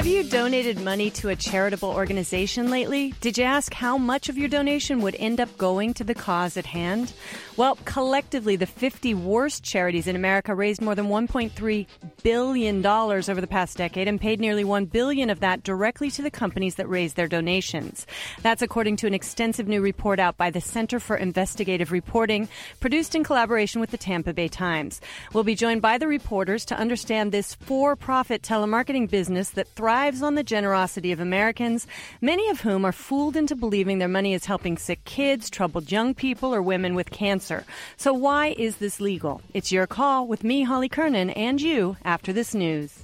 Have you donated money to a charitable organization lately? Did you ask how much of your donation would end up going to the cause at hand? Well, collectively, the 50 worst charities in America raised more than $1.3 billion over the past decade and paid nearly $1 billion of that directly to the companies that raised their donations. That's according to an extensive new report out by the Center for Investigative Reporting, produced in collaboration with the Tampa Bay Times. We'll be joined by the reporters to understand this for-profit telemarketing business that thrives on the generosity of Americans, many of whom are fooled into believing their money is helping sick kids, troubled young people, or women with cancer. So why is this legal? It's your call with me, Holly Kernan, and you after this news.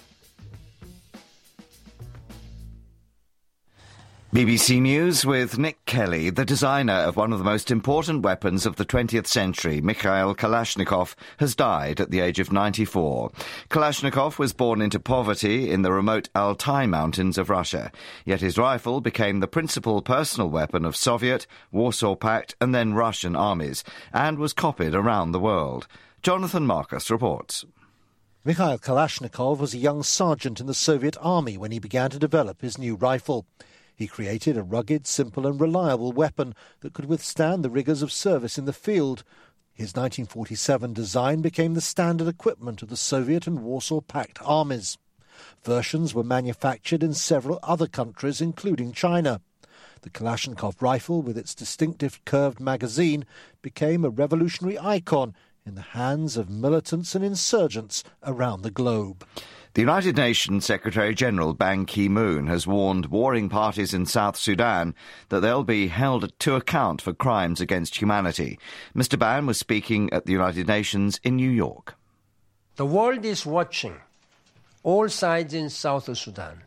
BBC News with Nick Kelly. The designer of one of the most important weapons of the 20th century, Mikhail Kalashnikov, has died at the age of 94. Kalashnikov was born into poverty in the remote Altai Mountains of Russia, yet his rifle became the principal personal weapon of Soviet, Warsaw Pact and then Russian armies, and was copied around the world. Jonathan Marcus reports. Mikhail Kalashnikov was a young sergeant in the Soviet army when he began to develop his new rifle. He created a rugged, simple and reliable weapon that could withstand the rigours of service in the field. His 1947 design became the standard equipment of the Soviet and Warsaw Pact armies. Versions were manufactured in several other countries, including China. The Kalashnikov rifle, with its distinctive curved magazine, became a revolutionary icon in the hands of militants and insurgents around the globe. The United Nations Secretary-General Ban Ki-moon has warned warring parties in South Sudan that they'll be held to account for crimes against humanity. Mr. Ban was speaking at the United Nations in New York. The world is watching all sides in South Sudan.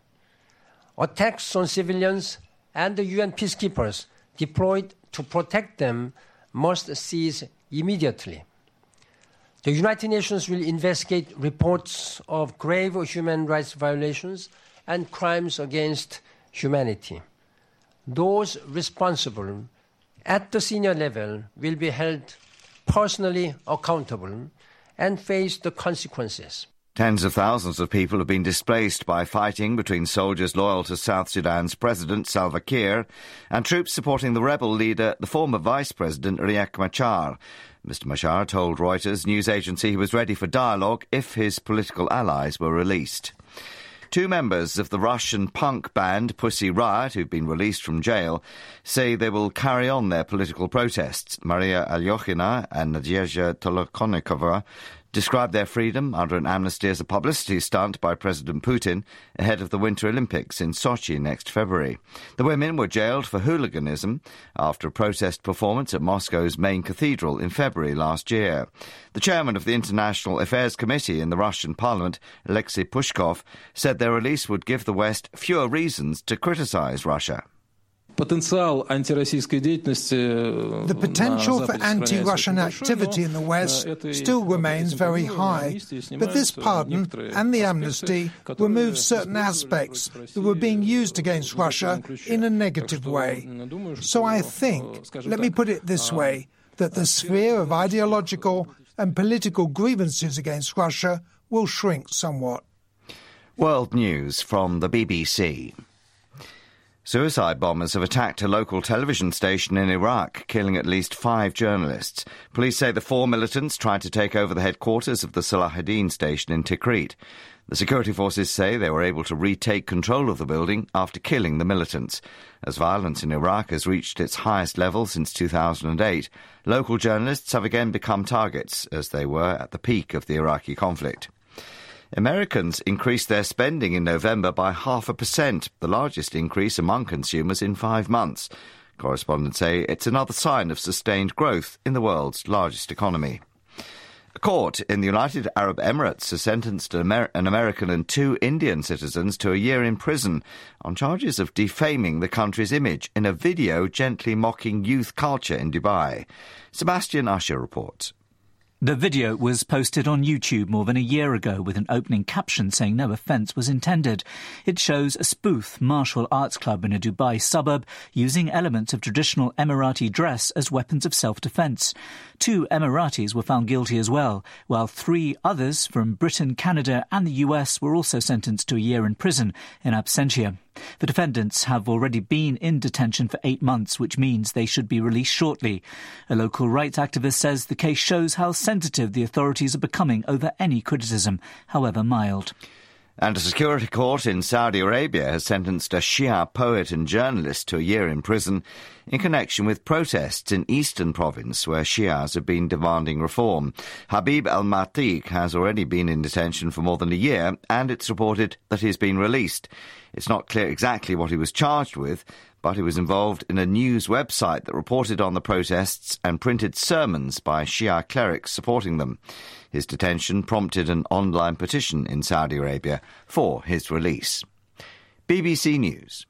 Attacks on civilians and the UN peacekeepers deployed to protect them must cease immediately. The United Nations will investigate reports of grave human rights violations and crimes against humanity. Those responsible at the senior level will be held personally accountable and face the consequences. Tens of thousands of people have been displaced by fighting between soldiers loyal to South Sudan's President Salva Kiir and troops supporting the rebel leader, the former Vice President Riek Machar. Mr. Machar told Reuters news agency he was ready for dialogue if his political allies were released. Two members of the Russian punk band Pussy Riot, who've been released from jail, say they will carry on their political protests. Maria Alyokhina and Nadezhda Tolokonnikova described their freedom under an amnesty as a publicity stunt by President Putin ahead of the Winter Olympics in Sochi next February. The women were jailed for hooliganism after a protest performance at Moscow's main cathedral in February last year. The chairman of the International Affairs Committee in the Russian Parliament, Alexei Pushkov, said their release would give the West fewer reasons to criticize Russia. The potential for anti-Russian activity in the West still remains very high, but this pardon and the amnesty remove certain aspects that were being used against Russia in a negative way. So I think, let me put it this way, that the sphere of ideological and political grievances against Russia will shrink somewhat. World News from the BBC. Suicide bombers have attacked a local television station in Iraq, killing at least 5 journalists. Police say the 4 militants tried to take over the headquarters of the Salahuddin station in Tikrit. The security forces say they were able to retake control of the building after killing the militants. As violence in Iraq has reached its highest level since 2008, local journalists have again become targets, as they were at the peak of the Iraqi conflict. Americans increased their spending in November by 0.5%, the largest increase among consumers in 5 months. Correspondents say it's another sign of sustained growth in the world's largest economy. A court in the United Arab Emirates has sentenced an American and 2 Indian citizens to a year in prison on charges of defaming the country's image in a video gently mocking youth culture in Dubai. Sebastian Usher reports. The video was posted on YouTube more than a year ago with an opening caption saying no offence was intended. It shows a spoof martial arts club in a Dubai suburb using elements of traditional Emirati dress as weapons of self-defence. 2 Emiratis were found guilty as well, while 3 others from Britain, Canada and the US were also sentenced to a year in prison in absentia. The defendants have already been in detention for 8 months, which means they should be released shortly. A local rights activist says the case shows how sensitive the authorities are becoming over any criticism, however mild. And a security court in Saudi Arabia has sentenced a Shia poet and journalist to a year in prison in connection with protests in Eastern Province where Shias have been demanding reform. Habib al-Matiq has already been in detention for more than a year, and it's reported that he's been released. It's not clear exactly what he was charged with, but he was involved in a news website that reported on the protests and printed sermons by Shia clerics supporting them. His detention prompted an online petition in Saudi Arabia for his release. BBC News.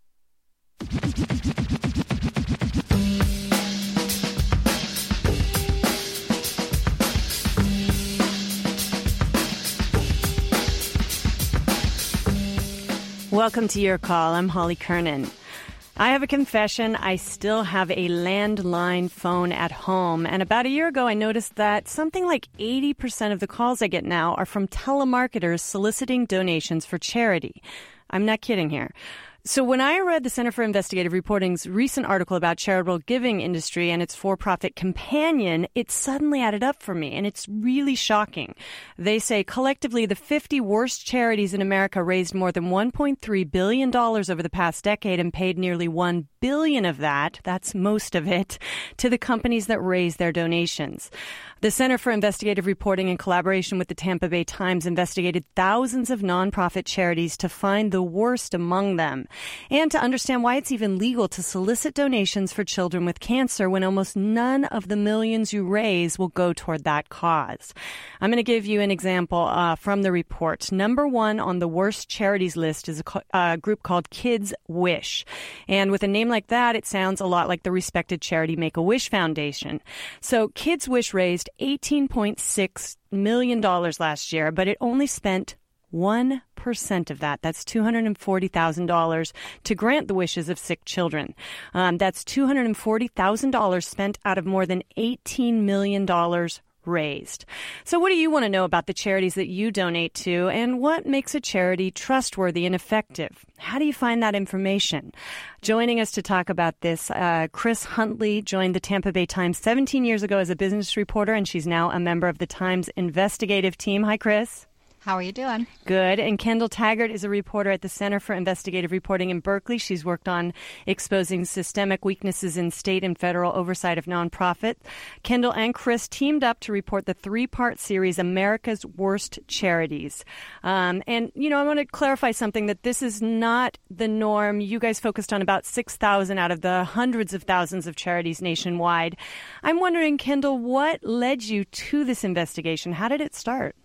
Welcome to Your Call. I'm Holly Kernan. I have a confession. I still have a landline phone at home. And about a year ago, I noticed that something like 80% of the calls I get now are from telemarketers soliciting donations for charity. I'm not kidding here. So when I read the Center for Investigative Reporting's recent article about charitable giving industry and its for-profit companion, it suddenly added up for me, and it's really shocking. They say collectively the 50 worst charities in America raised more than $1.3 billion over the past decade and paid nearly $1 billion of that's most of it, to the companies that raise their donations. The Center for Investigative Reporting, in collaboration with the Tampa Bay Times, investigated thousands of nonprofit charities to find the worst among them and to understand why it's even legal to solicit donations for children with cancer when almost none of the millions you raise will go toward that cause. I'm going to give you an example from the report. Number 1 on the worst charities list is a group called Kids Wish. And with a name like that, it sounds a lot like the respected charity Make-A-Wish Foundation. So Kids Wish raised $18.6 million last year, but it only spent 1% of that. That's $240,000 to grant the wishes of sick children. That's $240,000 spent out of more than $18 million raised. So what do you want to know about the charities that you donate to, and what makes a charity trustworthy and effective? How do you find that information? Joining us to talk about this, Chris Huntley joined the Tampa Bay Times 17 years ago as a business reporter, and she's now a member of the Times investigative team. Hi, Chris. How are you doing? Good. And Kendall Taggart is a reporter at the Center for Investigative Reporting in Berkeley. She's worked on exposing systemic weaknesses in state and federal oversight of nonprofit. Kendall and Chris teamed up to report the 3-part series, America's Worst Charities. And, you know, I want to clarify something, that this is not the norm. You guys focused on about 6,000 out of the hundreds of thousands of charities nationwide. I'm wondering, Kendall, what led you to this investigation? How did it start?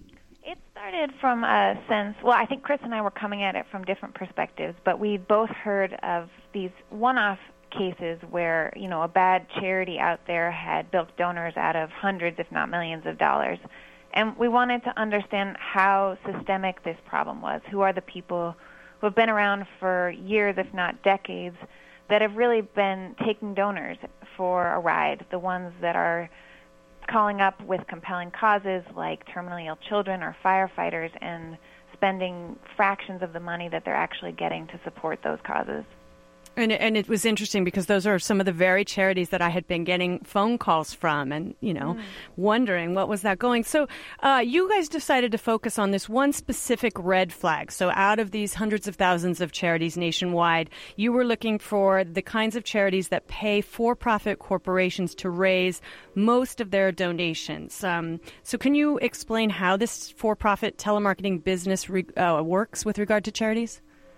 It started from a sense, well, I think Chris and I were coming at it from different perspectives, but we both heard of these one-off cases where, you know, a bad charity out there had bilked donors out of hundreds, if not millions of dollars. And we wanted to understand how systemic this problem was. Who are the people who have been around for years, if not decades, that have really been taking donors for a ride, the ones that are calling up with compelling causes like terminally ill children or firefighters and spending fractions of the money that they're actually getting to support those causes. And it was interesting because those are some of the very charities that I had been getting phone calls from and, you know, wondering what was that going. So you guys decided to focus on this one specific red flag. So out of these hundreds of thousands of charities nationwide, you were looking for the kinds of charities that pay for-profit corporations to raise most of their donations. So can you explain how this for-profit telemarketing business works with regard to charities?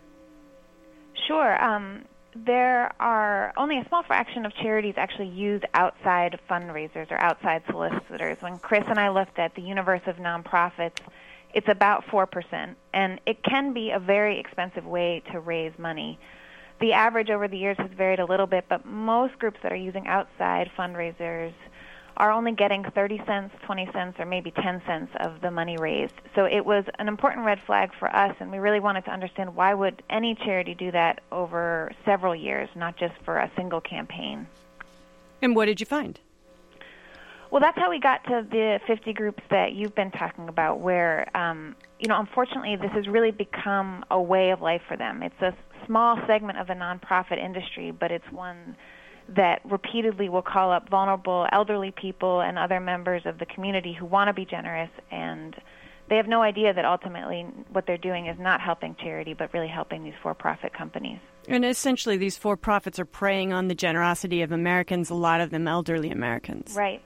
Sure. There are only a small fraction of charities actually use outside fundraisers or outside solicitors. When Chris and I looked at the universe of nonprofits, it's about 4%, and it can be a very expensive way to raise money. The average over the years has varied a little bit, but most groups that are using outside fundraisers are only getting 30 cents, 20 cents, or maybe 10 cents of the money raised. So it was an important red flag for us, and we really wanted to understand why would any charity do that over several years, not just for a single campaign. And what did you find? Well, that's how we got to the 50 groups that you've been talking about, where, unfortunately, this has really become a way of life for them. It's a small segment of the nonprofit industry, but it's one that repeatedly will call up vulnerable elderly people and other members of the community who want to be generous, and they have no idea that ultimately what they're doing is not helping charity, but really helping these for-profit companies. And essentially these for-profits are preying on the generosity of Americans, a lot of them elderly Americans. Right.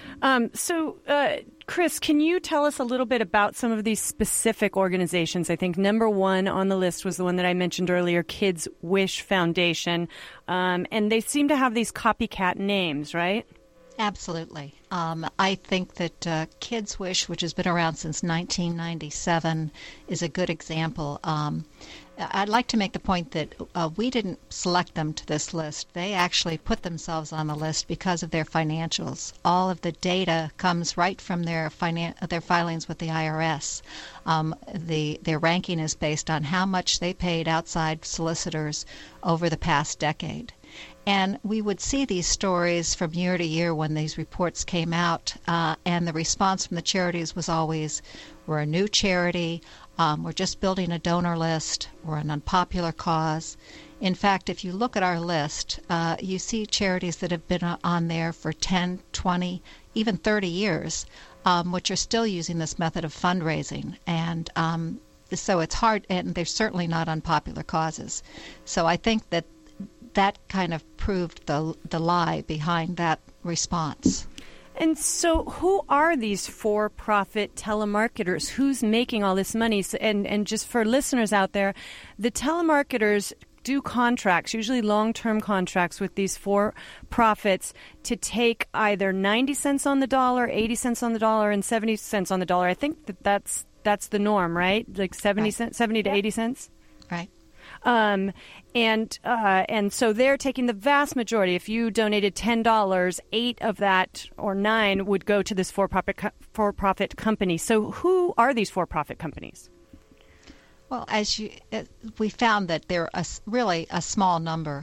Chris, can you tell us a little bit about some of these specific organizations? I think number one on the list was the one that I mentioned earlier, Kids Wish Foundation. And they seem to have these copycat names, right? Absolutely. I think that Kids Wish, which has been around since 1997, is a good example. I'd like to make the point that we didn't select them to this list. They actually put themselves on the list because of their financials. All of the data comes right from their filings with the IRS. Their ranking is based on how much they paid outside solicitors over the past decade. And we would see these stories from year to year when these reports came out, and the response from the charities was always, we're a new charity, we're just building a donor list, we're an unpopular cause. In fact, if you look at our list, you see charities that have been on there for 10, 20, even 30 years, which are still using this method of fundraising. And so it's hard, and they're certainly not unpopular causes. So I think that kind of proved the lie behind that response. And so who are these for-profit telemarketers? Who's making all this money? And just for listeners out there, the telemarketers do contracts, usually long-term contracts with these for-profits to take either 90 cents on the dollar, 80 cents on the dollar, and 70 cents on the dollar. I think that's the norm, right? Like 70 to 80 cents? Right. And so they're taking the vast majority. If you donated $10, 8 of that or 9 would go to this for-profit company. So who are these for-profit companies? Well, we found that they're really a small number.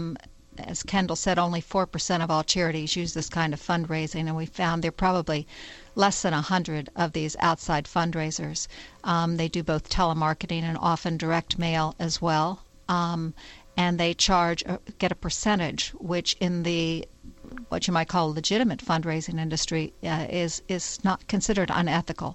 As Kendall said, only 4% of all charities use this kind of fundraising, and we found there are probably less than 100 of these outside fundraisers. They do both telemarketing and often direct mail as well, and they get a percentage, which in the what you might call legitimate fundraising industry is not considered unethical.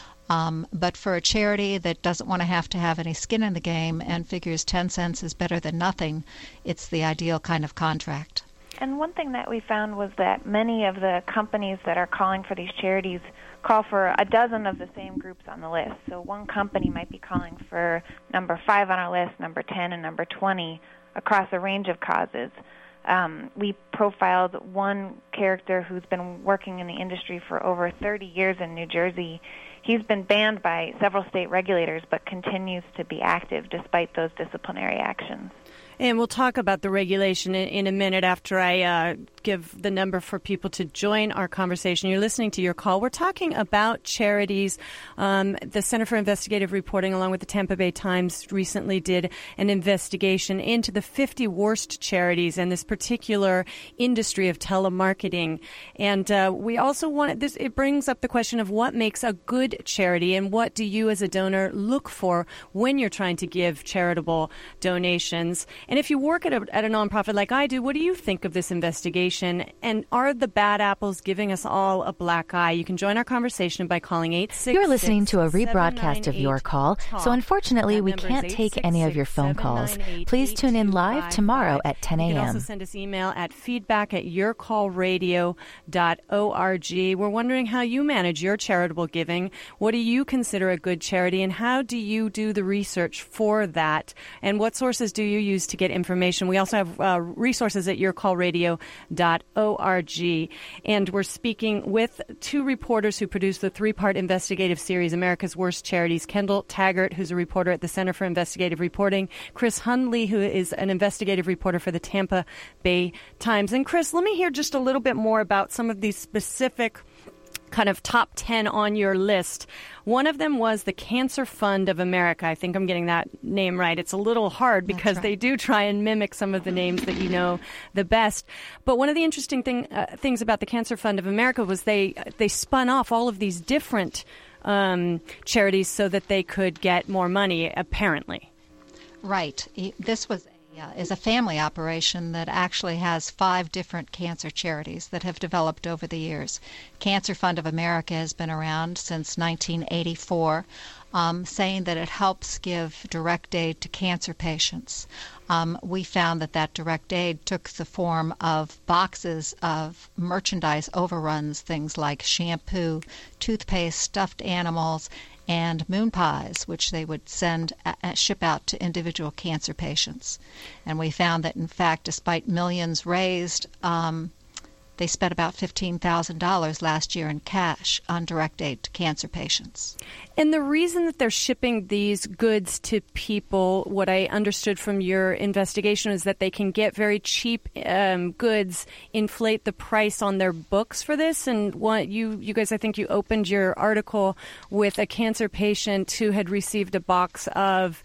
But for a charity that doesn't want to have any skin in the game and figures 10 cents is better than nothing, it's the ideal kind of contract. And one thing that we found was that many of the companies that are calling for these charities call for a dozen of the same groups on the list. So one company might be calling for number 5 on our list, number 10, and number 20 across a range of causes. We profiled one character who's been working in the industry for over 30 years in New Jersey. He's been banned by several state regulators but continues to be active despite those disciplinary actions. And we'll talk about the regulation in a minute after I give the number for people to join our conversation. You're listening to Your Call. We're talking about charities. The Center for Investigative Reporting, along with the Tampa Bay Times, recently did an investigation into the 50 worst charities and this particular industry of telemarketing. And we also want this. It brings up the question of what makes a good charity and what do you as a donor look for when you're trying to give charitable donations. And if you work at a nonprofit like I do, what do you think of this investigation? And are the bad apples giving us all a black eye? You can join our conversation by calling 866. You're listening to a rebroadcast of Your Call, so unfortunately we can't take any of your phone calls. Please tune in live tomorrow at 10 a.m. You can also send us email at feedback@yourcallradio.org. We're wondering how you manage your charitable giving. What do you consider a good charity, and how do you do the research for that? And what sources do you use to get information? We also have resources at yourcallradio.org. cancerfund.org. And we're speaking with two reporters who produced the three-part investigative series, America's Worst Charities, Kendall Taggart, who's a reporter at the Center for Investigative Reporting, Chris Hundley, who is an investigative reporter for the Tampa Bay Times. And Chris, let me hear just a little bit more about some of these specific kind of top 10 on your list. One of them was the Cancer Fund of America. I think I'm getting that name right. It's a little hard because they do try and mimic some of the names that you know the best. But one of the interesting things about the Cancer Fund of America was they spun off all of these different charities so that they could get more money, apparently. Right. This is a family operation that actually has 5 different cancer charities that have developed over the years. Cancer Fund of America has been around since 1984, saying that it helps give direct aid to cancer patients. We found that direct aid took the form of boxes of merchandise overruns, things like shampoo, toothpaste, stuffed animals, and moon pies, which they would ship out to individual cancer patients. And we found that, in fact, despite millions raised, they spent about $15,000 last year in cash on direct aid to cancer patients. And the reason that they're shipping these goods to people, what I understood from your investigation, is that they can get very cheap goods, inflate the price on their books for this. And you guys, I think you opened your article with a cancer patient who had received a box of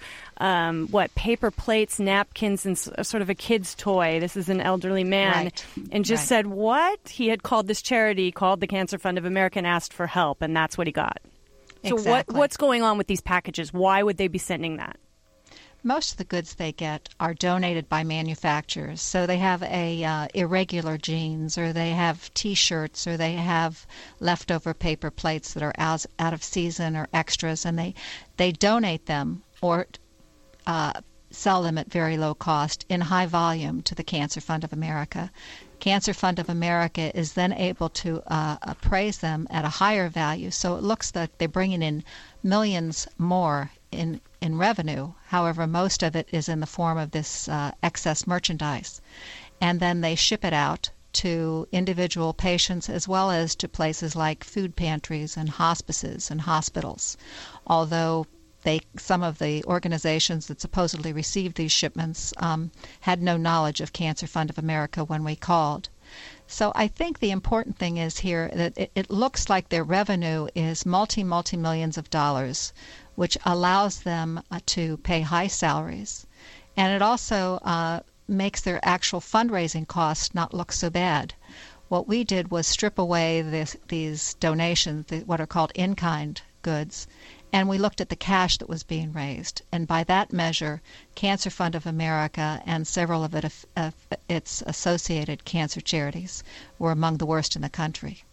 paper plates, napkins, and sort of a kid's toy. This is an elderly man. Right. And just said what? He had called this charity, called the Cancer Fund of America, and asked for help, and that's what he got. Exactly. So what's going on with these packages? Why would they be sending that? Most of the goods they get are donated by manufacturers. So they have irregular jeans, or they have T-shirts, or they have leftover paper plates that are out of season or extras, and they donate them or sell them at very low cost in high volume to the Cancer Fund of America. Cancer Fund of America is then able to appraise them at a higher value, so it looks like they're bringing in millions more in revenue. However, most of it is in the form of this excess merchandise. And then they ship it out to individual patients as well as to places like food pantries and hospices and hospitals. Although some of the organizations that supposedly received these shipments had no knowledge of Cancer Fund of America when we called. So I think the important thing is here that it looks like their revenue is multi-millions of dollars, which allows them to pay high salaries. And it also makes their actual fundraising costs not look so bad. What we did was strip away these donations, what are called in-kind goods, and we looked at the cash that was being raised. And by that measure, Cancer Fund of America and several of its associated cancer charities were among the worst in the country.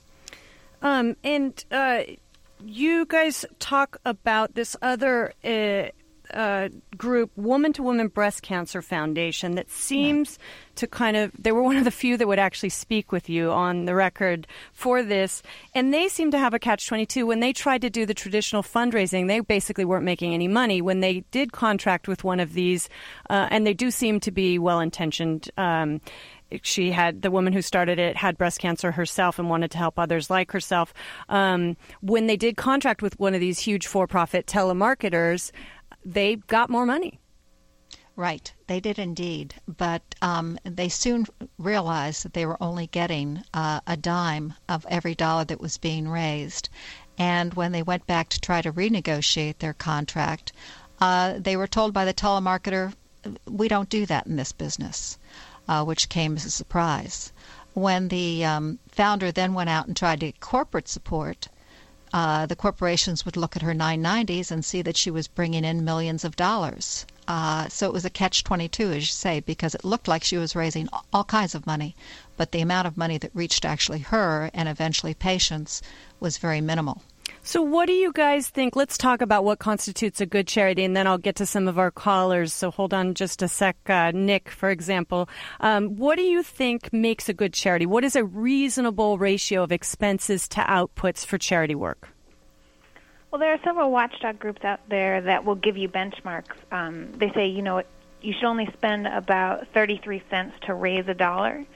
You guys talk about this other group, Woman to Woman Breast Cancer Foundation, that seems to they were one of the few that would actually speak with you on the record for this. And they seem to have a catch-22. When they tried to do the traditional fundraising, they basically weren't making any money. When they did contract with one of these, and they do seem to be well-intentioned, the woman who started it had breast cancer herself and wanted to help others like herself. When they did contract with one of these huge for-profit telemarketers, they got more money. Right, they did indeed. But they soon realized that they were only getting a dime of every dollar that was being raised. And when they went back to try to renegotiate their contract, they were told by the telemarketer, we don't do that in this business, which came as a surprise. When the founder then went out and tried to get corporate support, the corporations would look at her 990s and see that she was bringing in millions of dollars. So it was a catch-22, as you say, because it looked like she was raising all kinds of money, but the amount of money that reached actually her and eventually patients was very minimal. So what do you guys think? Let's talk about what constitutes a good charity, and then I'll get to some of our callers. So hold on just a sec. Nick, for example, what do you think makes a good charity? What is a reasonable ratio of expenses to outputs for charity work? Well, there are several watchdog groups out there that will give you benchmarks. They say, you should only spend about 33 cents to raise $1.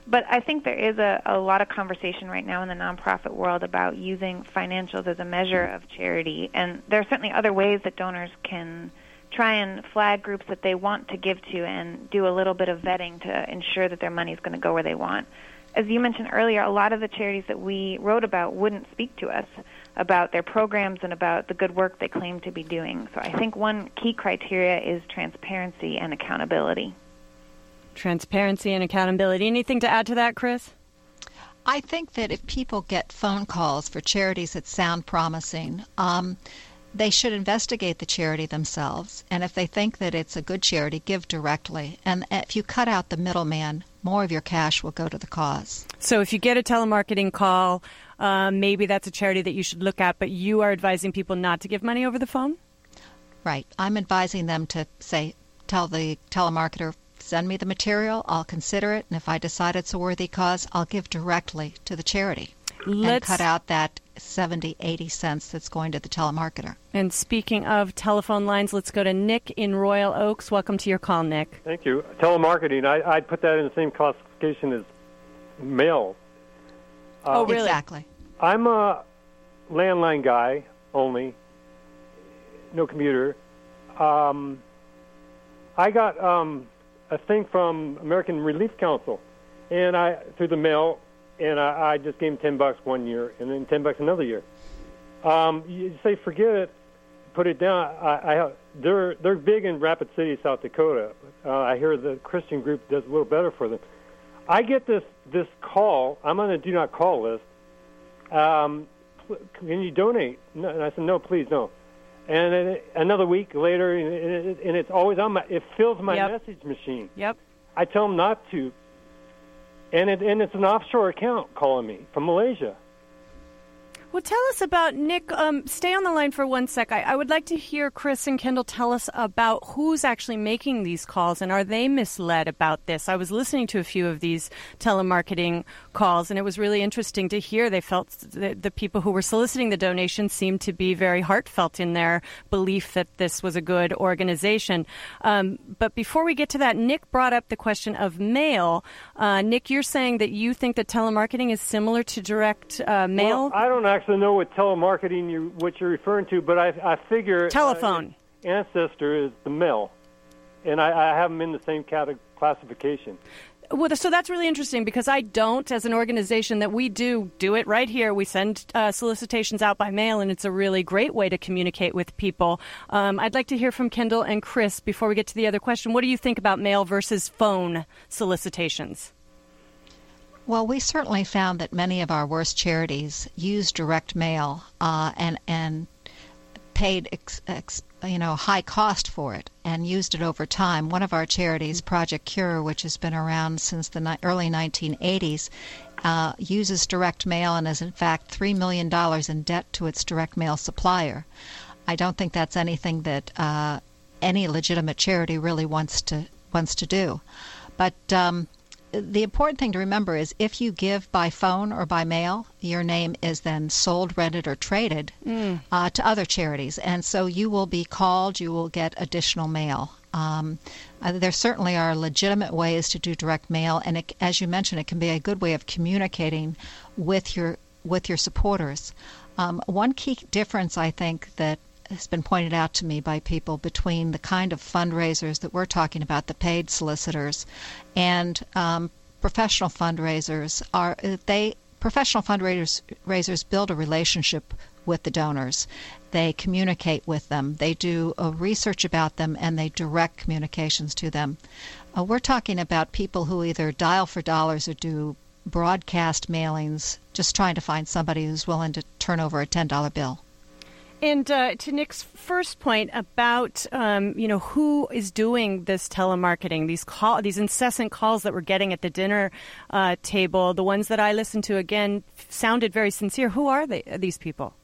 But I think there is a lot of conversation right now in the nonprofit world about using financials as a measure of charity, and there are certainly other ways that donors can try and flag groups that they want to give to and do a little bit of vetting to ensure that their money is going to go where they want. As you mentioned earlier, a lot of the charities that we wrote about wouldn't speak to us about their programs and about the good work they claim to be doing. So I think one key criteria is transparency and accountability. Transparency and accountability. Anything to add to that, Chris? I think that if people get phone calls for charities that sound promising, they should investigate the charity themselves. And if they think that it's a good charity, give directly. And if you cut out the middleman, more of your cash will go to the cause. So if you get a telemarketing call, maybe that's a charity that you should look at, but you are advising people not to give money over the phone? Right. I'm advising them to tell the telemarketer, send me the material, I'll consider it, and if I decide it's a worthy cause, I'll give directly to the charity. And cut out that 70, 80 cents that's going to the telemarketer. And speaking of telephone lines, let's go to Nick in Royal Oaks. Welcome to your call, Nick. Thank you. Telemarketing, I'd put that in the same classification as mail. Oh, really? Exactly. I'm a landline guy only, no computer. I got a thing from American Relief Council, and through the mail, and I just gave them $10 one year, and then $10 another year. You say forget it, put it down. They're big in Rapid City, South Dakota. I hear the Christian group does a little better for them. I get this call. I'm on a do not call list. Can you donate? No, and I said no, please no. And then another week later, and it's always on it fills my message machine. Yep. I tell them not to. And it's an offshore account calling me from Malaysia. Well, tell us about, Nick, stay on the line for 1 sec. I would like to hear Chris and Kendall tell us about who's actually making these calls, and are they misled about this? I was listening to a few of these telemarketing calls, and it was really interesting to hear. They felt the people who were soliciting the donations seemed to be very heartfelt in their belief that this was a good organization. But before we get to that, Nick brought up the question of mail. Nick, you're saying that you think that telemarketing is similar to direct mail? Well, I don't actually know what telemarketing what you're referring to, but I figure telephone ancestor is the mail, and I have them in the same classification. Well, so that's really interesting because I don't, as an organization, that we do it right here. We send solicitations out by mail, and it's a really great way to communicate with people. I'd like to hear from Kendall and Chris before we get to the other question. What do you think about mail versus phone solicitations? Well, we certainly found that many of our worst charities used direct mail and paid high cost for it and used it over time. One of our charities, Project Cure, which has been around since the early 1980s, uses direct mail and is in fact $3 million in debt to its direct mail supplier. I don't think that's anything that any legitimate charity really wants to do. But the important thing to remember is if you give by phone or by mail, your name is then sold, rented, or traded to other charities. And so you will be called, you will get additional mail. There certainly are legitimate ways to do direct mail, and as you mentioned, it can be a good way of communicating with your supporters. One key difference, I think, that has been pointed out to me by people between the kind of fundraisers that we're talking about, the paid solicitors, and professional fundraisers professional fundraisers build a relationship with the donors. They communicate with them. They do research about them, and they direct communications to them. We're talking about people who either dial for dollars or do broadcast mailings, just trying to find somebody who's willing to turn over a $10 bill. And to Nick's first point about, who is doing this telemarketing, these incessant calls that we're getting at the dinner table, the ones that I listened to, again, sounded very sincere. Who are these people?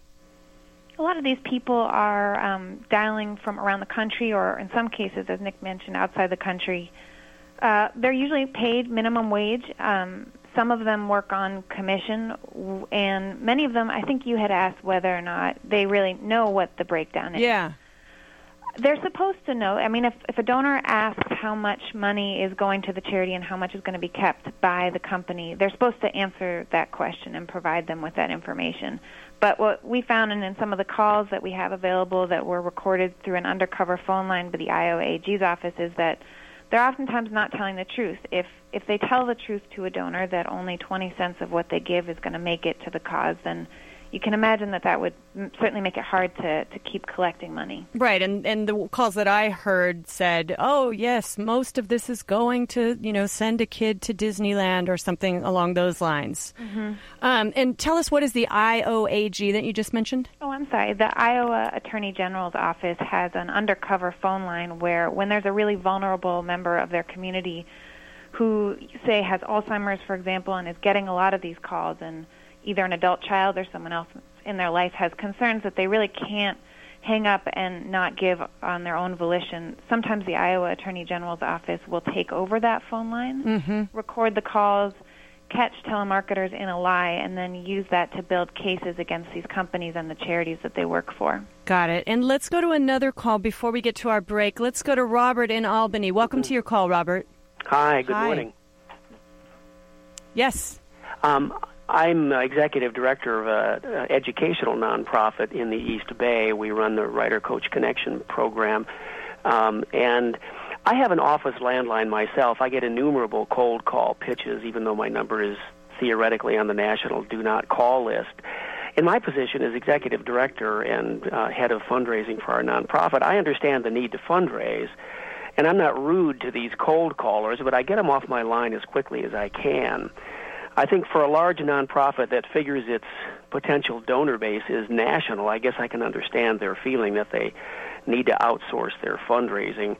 A lot of these people are dialing from around the country, or in some cases, as Nick mentioned, outside the country. They're usually paid minimum wage. Some of them work on commission, and many of them, I think you had asked whether or not they really know what the breakdown is. Yeah. They're supposed to know. I mean, if a donor asks how much money is going to the charity and how much is going to be kept by the company, they're supposed to answer that question and provide them with that information. But what we found, and in some of the calls that we have available that were recorded through an undercover phone line by the Iowa AG's office, is that they're oftentimes not telling the truth. If they tell the truth to a donor that only 20 cents of what they give is going to make it to the cause, then you can imagine that would certainly make it hard to keep collecting money. Right, and the calls that I heard said, oh, yes, most of this is going to, send a kid to Disneyland or something along those lines. Mm-hmm. And tell us, what is the IOAG that you just mentioned? Oh, I'm sorry. The Iowa Attorney General's office has an undercover phone line where when there's a really vulnerable member of their community who, say, has Alzheimer's, for example, and is getting a lot of these calls, and either an adult child or someone else in their life has concerns that they really can't hang up and not give on their own volition, sometimes the Iowa Attorney General's office will take over that phone line, record the calls, catch telemarketers in a lie, and then use that to build cases against these companies and the charities that they work for. Got it. And let's go to another call before we get to our break. Let's go to Robert in Albany. Welcome to your call, Robert. Hi, good morning. Yes. I'm executive director of an educational nonprofit in the East Bay. We run the Writer Coach Connection program. And I have an office landline myself. I get innumerable cold call pitches, even though my number is theoretically on the national do not call list. In my position as executive director and head of fundraising for our nonprofit, I understand the need to fundraise. And I'm not rude to these cold callers, but I get them off my line as quickly as I can. I think for a large nonprofit that figures its potential donor base is national, I guess I can understand their feeling that they need to outsource their fundraising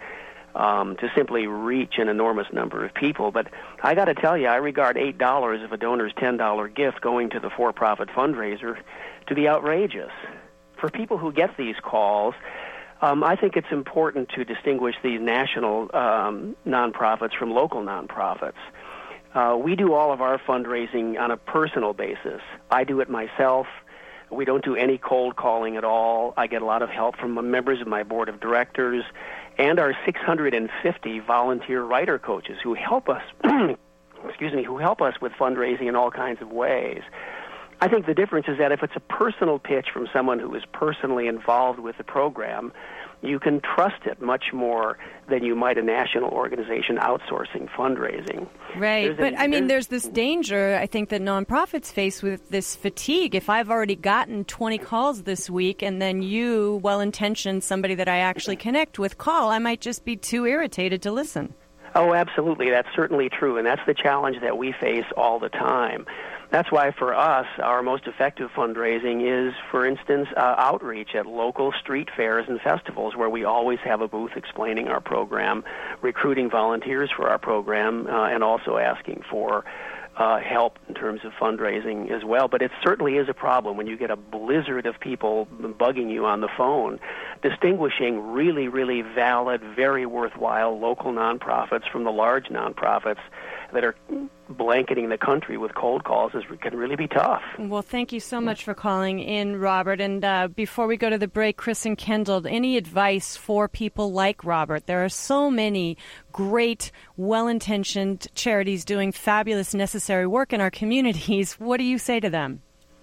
to simply reach an enormous number of people. But I got to tell you, I regard $8 of a donor's $10 gift going to the for-profit fundraiser to be outrageous. For people who get these calls, I think it's important to distinguish these national nonprofits from local nonprofits. We do all of our fundraising on a personal basis. I do it myself. We don't do any cold calling at all. I get a lot of help from members of my board of directors and our 650 volunteer writer coaches who help us, who help us with fundraising in all kinds of ways. I think the difference is that if it's a personal pitch from someone who is personally involved with the program, you can trust it much more than you might a national organization outsourcing fundraising. Right. There's this danger, I think, that nonprofits face with this fatigue. If I've already gotten 20 calls this week and then you, well-intentioned, somebody that I actually connect with, call, I might just be too irritated to listen. Oh, absolutely. That's certainly true, and that's the challenge that we face all the time. That's why for us, our most effective fundraising is, for instance, outreach at local street fairs and festivals where we always have a booth explaining our program, recruiting volunteers for our program, and also asking for help in terms of fundraising as well. But it certainly is a problem when you get a blizzard of people bugging you on the phone. Distinguishing really, really valid, very worthwhile local nonprofits from the large nonprofits that are blanketing the country with cold calls can really be tough. Well, thank you so much for calling in, Robert. And before we go to the break, Chris and Kendall, any advice for people like Robert? There are so many great, well-intentioned charities doing fabulous, necessary work in our communities. What do you say to them?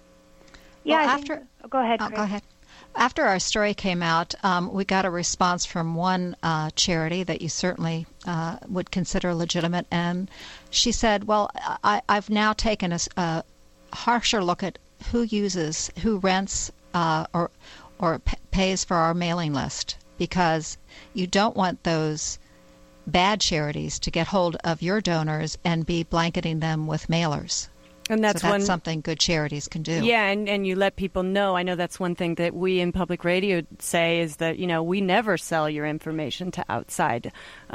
Yeah, go ahead, Chris. Go ahead. After our story came out, we got a response from one charity that you certainly would consider legitimate, and she said, well, I've now taken a harsher look at who rents or pays for our mailing list, because you don't want those bad charities to get hold of your donors and be blanketing them with mailers. And that's something good charities can do. Yeah, and you let people know. I know that's one thing that we in public radio say is that, we never sell your information to outside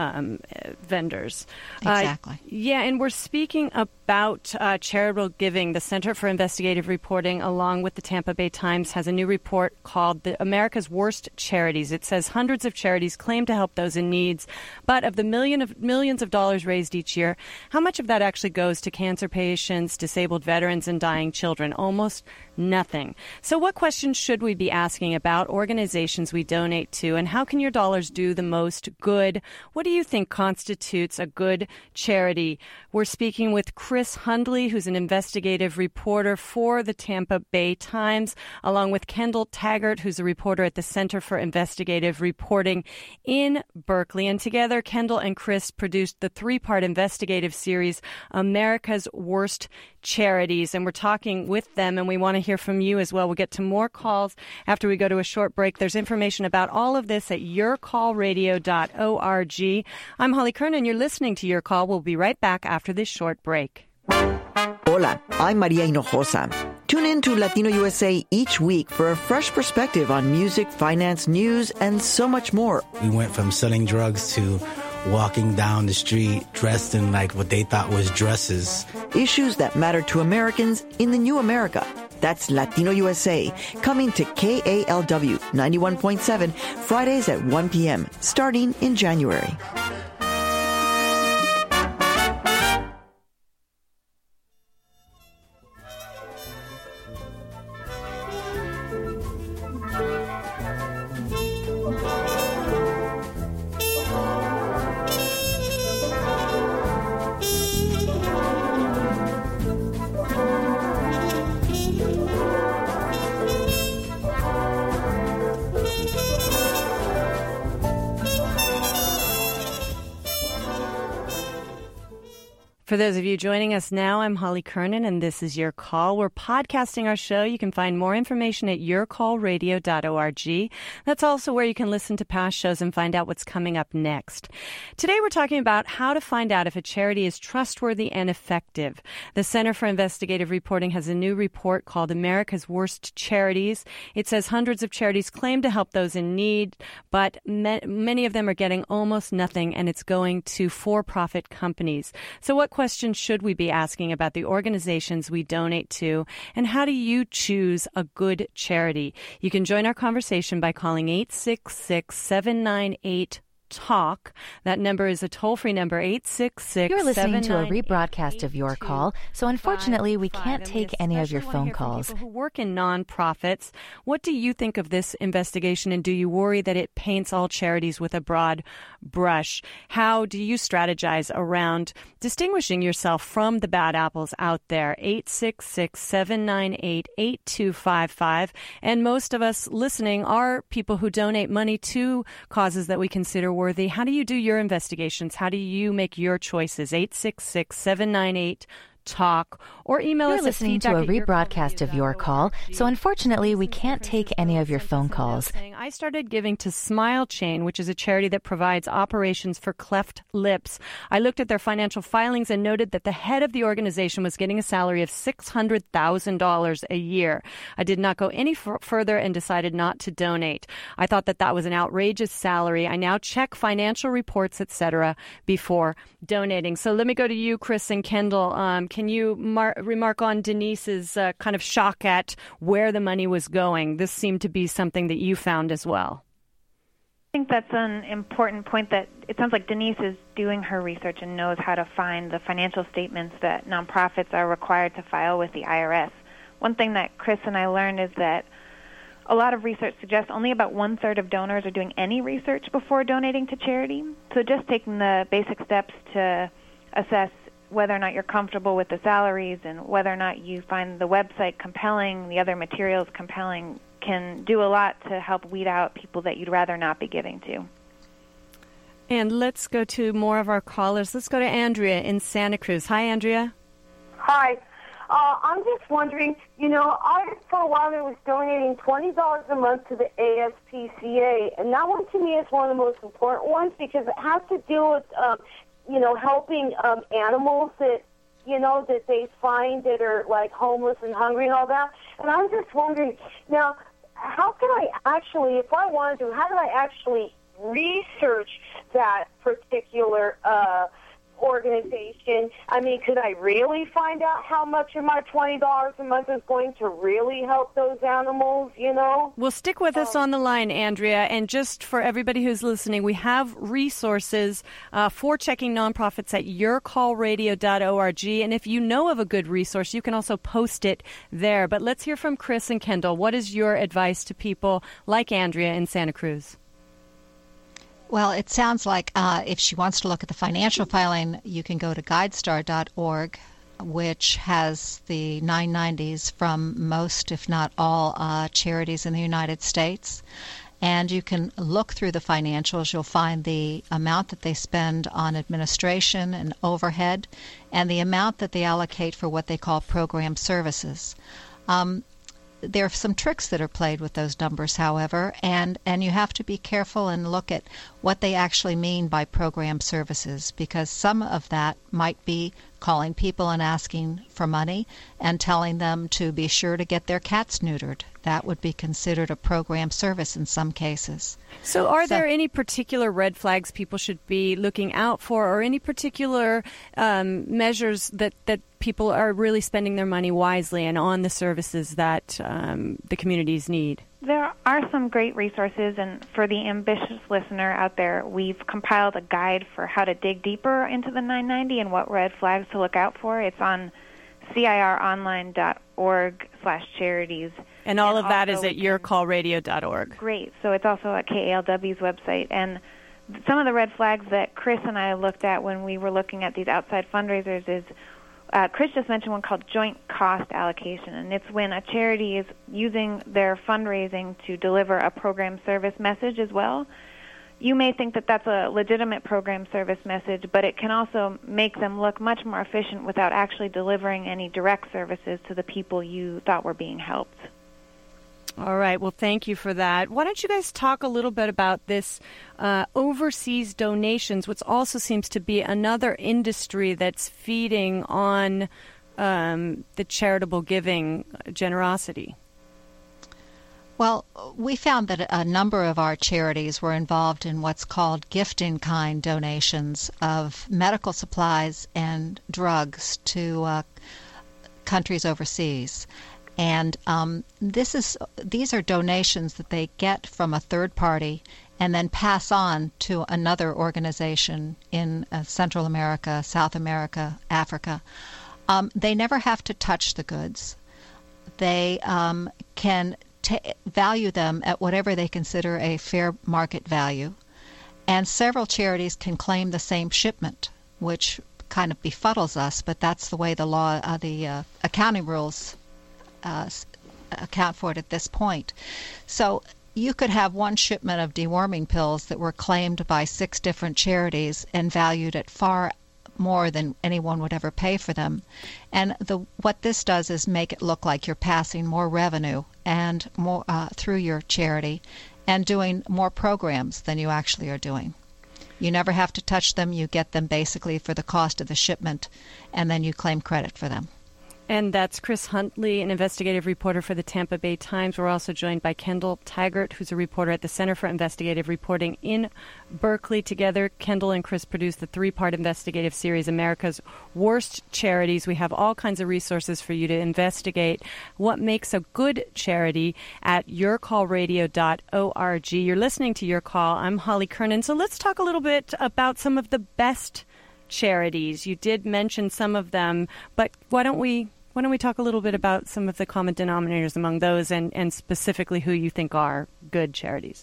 vendors. Exactly. And we're speaking about charitable giving. The Center for Investigative Reporting, along with the Tampa Bay Times, has a new report called America's Worst Charities. It says hundreds of charities claim to help those in need, but of the millions of dollars raised each year, how much of that actually goes to cancer patients, disabled disabled veterans and dying children. Almost nothing. So what questions should we be asking about organizations we donate to, and how can your dollars do the most good? What do you think constitutes a good charity? We're speaking with Chris Hundley, who's an investigative reporter for the Tampa Bay Times, along with Kendall Taggart, who's a reporter at the Center for Investigative Reporting in Berkeley. And together, Kendall and Chris produced the three-part investigative series, America's Worst Charities. And we're talking with them, and we want to hear from you as well. We'll get to more calls after we go to a short break. There's information about all of this at yourcallradio.org. I'm Holly Kernan. You're listening to Your Call. We'll be right back after this short break. Hola, I'm Maria Hinojosa. Tune in to Latino USA each week for a fresh perspective on music, finance, news, and so much more. We went from selling drugs to walking down the street dressed in like what they thought was dresses. Issues that matter to Americans in the new America. That's Latino USA, coming to KALW 91.7 Fridays at 1 p.m., starting in January. For those of you joining us now, I'm Holly Kernan, and this is Your Call. We're podcasting our show. You can find more information at yourcallradio.org. That's also where you can listen to past shows and find out what's coming up next. Today, we're talking about how to find out if a charity is trustworthy and effective. The Center for Investigative Reporting has a new report called America's Worst Charities. It says hundreds of charities claim to help those in need, but many of them are getting almost nothing, and it's going to for-profit companies. So what questions should we be asking about the organizations we donate to, and how do you choose a good charity? You can join our conversation by calling 866-798-TALK. That number is a toll-free number, 866-798-8255. You're listening to a rebroadcast of Your Call, so unfortunately we can't take any of your phone calls. People who work in nonprofits, what do you think of this investigation, and do you worry that it paints all charities with a broad brush? How do you strategize around distinguishing yourself from the bad apples out there? 866-798-8255. And most of us listening are people who donate money to causes that we consider worthy. How do you do your investigations? How do you make your choices? 866-798-TALK, or email us. You're listening to a rebroadcast of Your Call, so unfortunately we can't take any of your phone calls. I started giving to Smile Chain, which is a charity that provides operations for cleft lips. I looked at their financial filings and noted that the head of the organization was getting a salary of $600,000 a year. I did not go any further and decided not to donate. I thought that that was an outrageous salary. I now check financial reports, etc., before donating. So let me go to you, Chris and Kendall. Can you remark on Denise's kind of shock at where the money was going? This seemed to be something that you found as well. I think that's an important point, that it sounds like Denise is doing her research and knows how to find the financial statements that nonprofits are required to file with the IRS. One thing that Chris and I learned is that a lot of research suggests only about 1/3 of donors are doing any research before donating to charity. So just taking the basic steps to assess whether or not you're comfortable with the salaries and whether or not you find the website compelling, the other materials compelling, can do a lot to help weed out people that you'd rather not be giving to. And let's go to more of our callers. Let's go to Andrea in Santa Cruz. Hi, Andrea. Hi. I'm just wondering, I, for a while, was donating $20 a month to the ASPCA, and that one to me is one of the most important ones because it has to do with helping animals that, that they find that are, like, homeless and hungry and all that. And I'm just wondering, now, how can I actually, if I wanted to, how do I actually research that particular organization, I mean, could I really find out how much of my $20 a month is going to really help those animals, you know? Well, stick with us on the line, Andrea. And just for everybody who's listening, we have resources for checking nonprofits at yourcallradio.org. And if you know of a good resource, you can also post it there. But let's hear from Chris and Kendall. What is your advice to people like Andrea in Santa Cruz? Well, it sounds like if she wants to look at the financial filing, you can go to guidestar.org, which has the 990s from most, if not all, charities in the United States. And you can look through the financials. You'll find the amount that they spend on administration and overhead and the amount that they allocate for what they call program services. There are some tricks that are played with those numbers, however, and you have to be careful and look at what they actually mean by program services, because some of that might be calling people and asking for money and telling them to be sure to get their cats neutered. That would be considered a program service in some cases. So are there any particular red flags people should be looking out for, or any particular measures that people are really spending their money wisely and on the services that the communities need? There are some great resources, and for the ambitious listener out there, we've compiled a guide for how to dig deeper into the 990 and what red flags to look out for. It's on cironline.org/charities. And all of that is at yourcallradio.org. Great. So it's also at KALW's website. And some of the red flags that Chris and I looked at when we were looking at these outside fundraisers is Chris just mentioned one called joint cost allocation, and it's when a charity is using their fundraising to deliver a program service message as well. You may think that that's a legitimate program service message, but it can also make them look much more efficient without actually delivering any direct services to the people you thought were being helped. All right. Well, thank you for that. Why don't you guys talk a little bit about this overseas donations, which also seems to be another industry that's feeding on the charitable giving generosity? Well, we found that a number of our charities were involved in what's called gift-in-kind donations of medical supplies and drugs to countries overseas. And these are donations that they get from a third party and then pass on to another organization in Central America, South America, Africa. They never have to touch the goods. They can value them at whatever they consider a fair market value. And several charities can claim the same shipment, which kind of befuddles us, but that's the way the law, the accounting rules account for it at this point. So you could have one shipment of deworming pills that were claimed by 6 different charities and valued at far more than anyone would ever pay for them. And what this does is make it look like you're passing more revenue and more through your charity and doing more programs than you actually are doing. You never have to touch them. You get them basically for the cost of the shipment, and then you claim credit for them. And that's Chris Huntley, an investigative reporter for the Tampa Bay Times. We're also joined by Kendall Taggart, who's a reporter at the Center for Investigative Reporting in Berkeley. Together, Kendall and Chris produced the 3-part investigative series, America's Worst Charities. We have all kinds of resources for you to investigate what makes a good charity at yourcallradio.org. You're listening to Your Call. I'm Holly Kernan. So let's talk a little bit about some of the best charities. You did mention some of them, but why don't we talk a little bit about some of the common denominators among those and specifically who you think are good charities?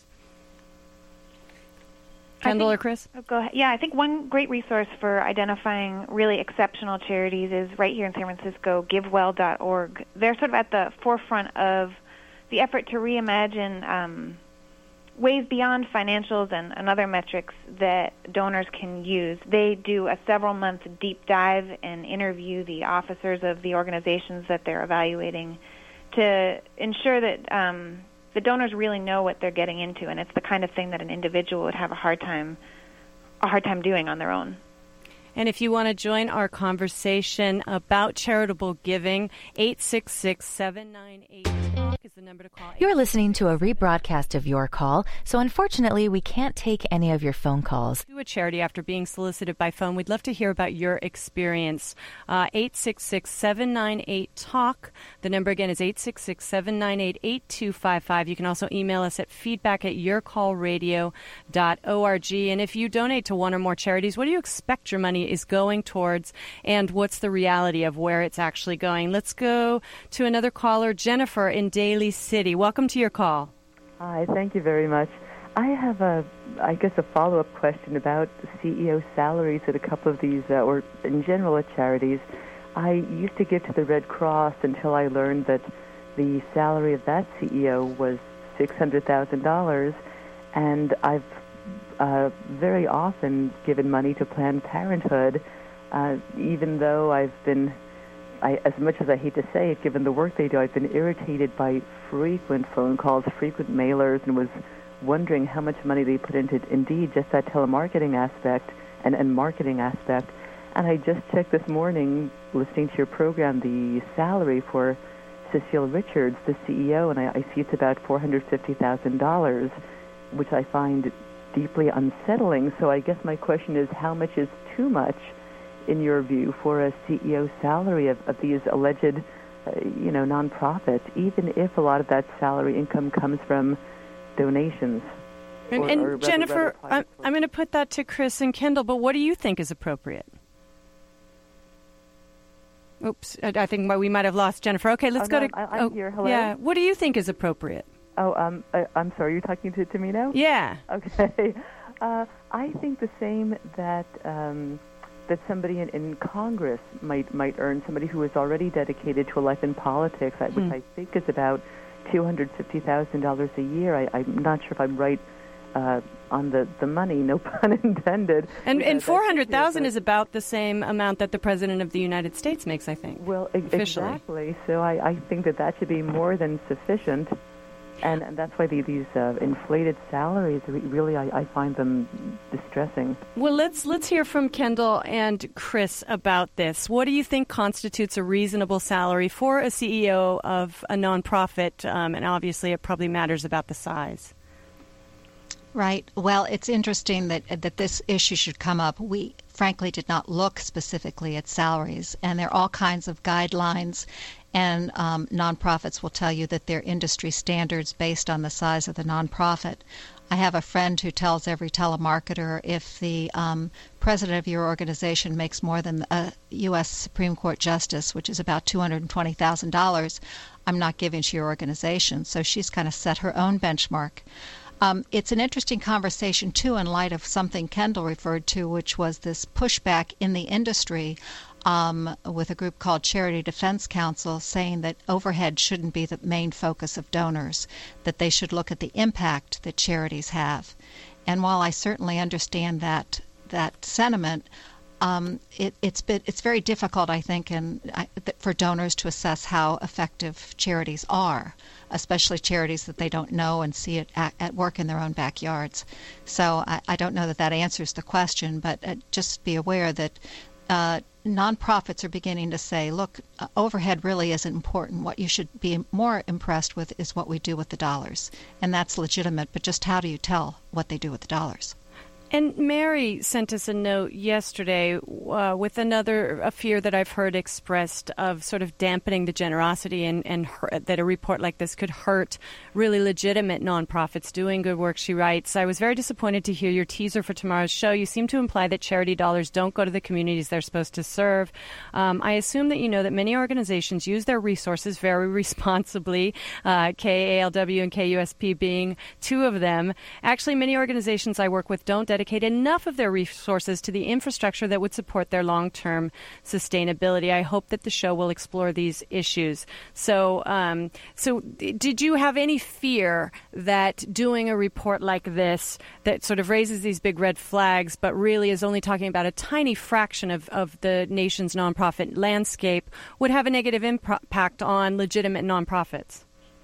Kendall or Chris? Go ahead. Yeah, I think one great resource for identifying really exceptional charities is right here in San Francisco, GiveWell.org. They're sort of at the forefront of the effort to reimagine ways beyond financials and other metrics that donors can use. They do a several-month deep dive and interview the officers of the organizations that they're evaluating to ensure that the donors really know what they're getting into, and it's the kind of thing that an individual would have a hard time doing on their own. And if you want to join our conversation about charitable giving, 866-798-TALK is the number to call. You're listening to a rebroadcast of your call, so unfortunately we can't take any of your phone calls. Do a charity after being solicited by phone. We'd love to hear about your experience. 866-798-TALK. The number again is 866-798-8255. You can also email us at feedback@yourcallradio.org. And if you donate to one or more charities, what do you expect your money is going towards, and what's the reality of where it's actually going? Let's go to another caller, Jennifer in Daly City. Welcome to your call. Hi, thank you very much. I have a follow-up question about the CEO salaries at a couple of these, or in general at charities. I used to give to the Red Cross until I learned that the salary of that CEO was $600,000, and I've very often given money to Planned Parenthood, even though as much as I hate to say it, given the work they do, I've been irritated by frequent phone calls, frequent mailers, and was wondering how much money they put into, indeed, just that telemarketing aspect and marketing aspect. And I just checked this morning, listening to your program, the salary for Cecile Richards, the CEO, and I see it's about $450,000, which I find deeply unsettling. So I guess my question is, how much is too much, in your view, for a CEO salary of these alleged, nonprofits, even if a lot of that salary income comes from donations? And Jennifer, I'm going to put that to Chris and Kendall, but what do you think is appropriate? Oops, I think we might have lost Jennifer. Okay, let's go to... I'm here. Hello? Yeah, what do you think is appropriate? Oh, I'm sorry, you're talking to me now? Yeah. Okay. I think the same that somebody in Congress might earn, somebody who is already dedicated to a life in politics, which I think is about $250,000 a year. I'm not sure if I'm right on the money, no pun intended. And $400,000 is about the same amount that the President of the United States makes, I think. Well, officially. Exactly. So I think that should be more than sufficient. And that's why these inflated salaries, really, I find them distressing. Well, let's hear from Kendall and Chris about this. What do you think constitutes a reasonable salary for a CEO of a nonprofit? And obviously, it probably matters about the size. Right. Well, it's interesting that this issue should come up. We, frankly, did not look specifically at salaries, and there are all kinds of guidelines, and nonprofits will tell you that they're industry standards based on the size of the nonprofit. I have a friend who tells every telemarketer, if the president of your organization makes more than a U.S. Supreme Court justice, which is about $220,000, I'm not giving to your organization. So she's kind of set her own benchmark. It's an interesting conversation, too, in light of something Kendall referred to, which was this pushback in the industry with a group called Charity Defense Council, saying that overhead shouldn't be the main focus of donors, that they should look at the impact that charities have. And while I certainly understand that sentiment, it's very difficult, I think, for donors to assess how effective charities are, especially charities that they don't know and see it at work in their own backyards. So I don't know that answers the question, but just be aware that nonprofits are beginning to say, look, overhead really isn't important. What you should be more impressed with is what we do with the dollars. And that's legitimate, but just how do you tell what they do with the dollars? And Mary sent us a note yesterday with a fear that I've heard expressed of sort of dampening the generosity and that a report like this could hurt really legitimate nonprofits doing good work. She writes, I was very disappointed to hear your teaser for tomorrow's show. You seem to imply that charity dollars don't go to the communities they're supposed to serve. I assume that you know that many organizations use their resources very responsibly, KALW and KUSP being two of them. Actually, many organizations I work with don't dedicate enough of their resources to the infrastructure that would support their long-term sustainability. I hope that the show will explore these issues. So did you have any fear that doing a report like this that sort of raises these big red flags but really is only talking about a tiny fraction of the nation's nonprofit landscape would have a negative impact on legitimate nonprofits?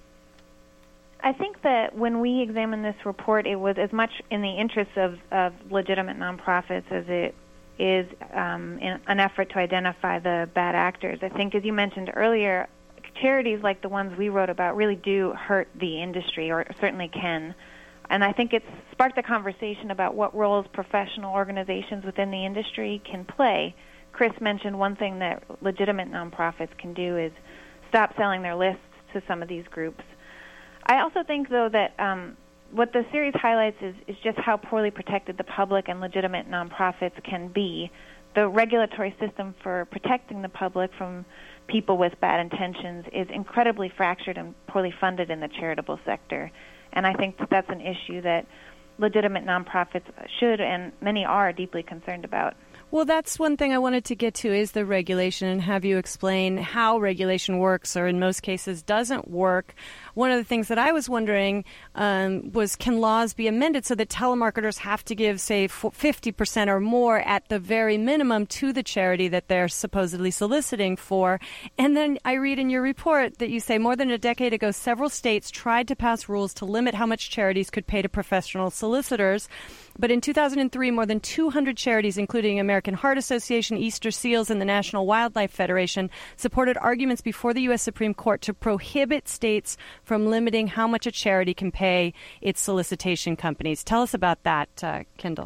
I think that when we examined this report, it was as much in the interest of legitimate nonprofits as it is in an effort to identify the bad actors. I think, as you mentioned earlier, charities like the ones we wrote about really do hurt the industry, or certainly can. And I think it's sparked a conversation about what roles professional organizations within the industry can play. Chris mentioned one thing that legitimate nonprofits can do is stop selling their lists to some of these groups. I also think, though, that what the series highlights is just how poorly protected the public and legitimate nonprofits can be. The regulatory system for protecting the public from people with bad intentions is incredibly fractured and poorly funded in the charitable sector. And I think that that's an issue that legitimate nonprofits should, and many are, deeply concerned about. Well, that's one thing I wanted to get to, is the regulation, and have you explain how regulation works, or in most cases doesn't work. One of the things that I was wondering was, can laws be amended so that telemarketers have to give, say, 50% or more at the very minimum to the charity that they're supposedly soliciting for? And then I read in your report that you say more than a decade ago, several states tried to pass rules to limit how much charities could pay to professional solicitors. But in 2003, more than 200 charities, including American Heart Association, Easter Seals, and the National Wildlife Federation, supported arguments before the U.S. Supreme Court to prohibit states from limiting how much a charity can pay its solicitation companies. Tell us about that, Kendall.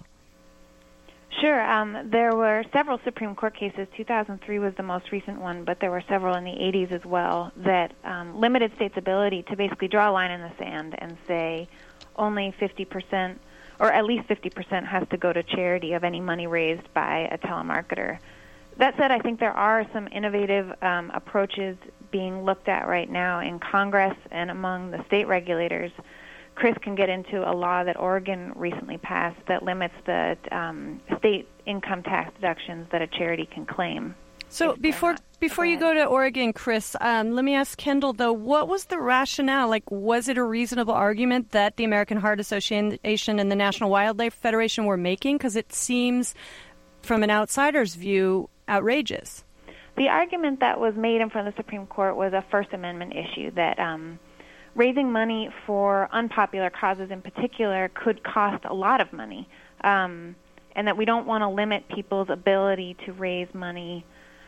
Sure. There were several Supreme Court cases. 2003 was the most recent one, but there were several in the 80s as well that limited states' ability to basically draw a line in the sand and say only 50%, or at least 50%, has to go to charity of any money raised by a telemarketer. That said, I think there are some innovative approaches being looked at right now in Congress and among the state regulators. Chris can get into a law that Oregon recently passed that limits the state income tax deductions that a charity can claim. So before you go to Oregon, Chris, let me ask Kendall, though, what was the rationale? Like, was it a reasonable argument that the American Heart Association and the National Wildlife Federation were making? Because it seems, from an outsider's view, outrageous. The argument that was made in front of the Supreme Court was a First Amendment issue, that raising money for unpopular causes in particular could cost a lot of money, and that we don't want to limit people's ability to raise money